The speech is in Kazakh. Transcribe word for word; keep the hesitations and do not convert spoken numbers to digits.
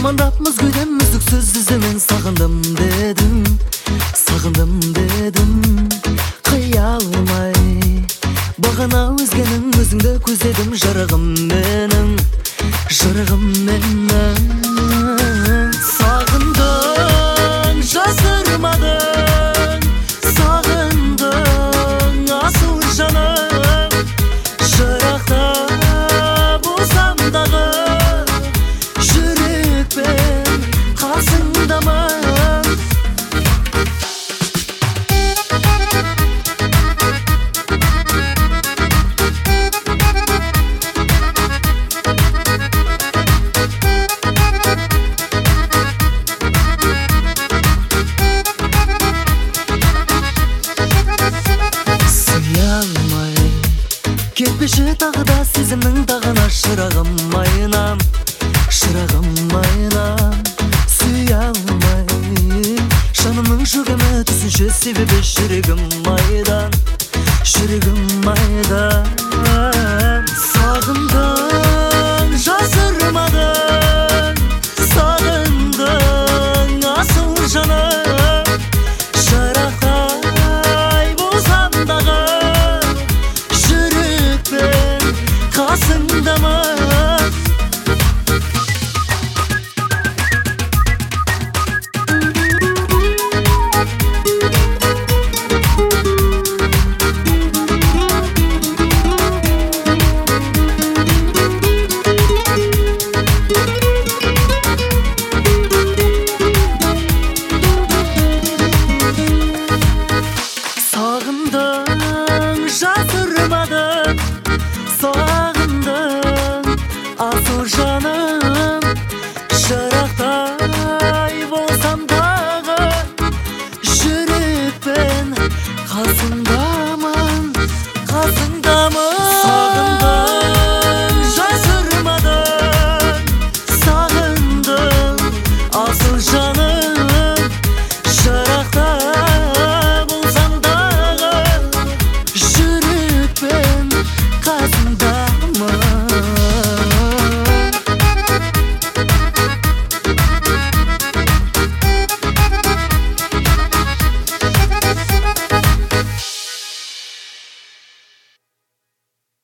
Амандапмыз күйден үздіксіз іздемен сағындым дедім, сағындым дедім. Қиялмай бағана өзгенің өзіңді көздедім, жарығым менің, жарығым менің. Сағындың, жасырмадың, сағындың, асыл жаным. Жырақта болсам дағы, жүрекпен қасыңдамын. Кетпеші тағы да сезімнің тағына, шырағым айнам, шырағым айнам. Сүйе алмай жанымның жүгімі түсінші, себебі жүрегім майдан, жүрегім майдан. Сағындым,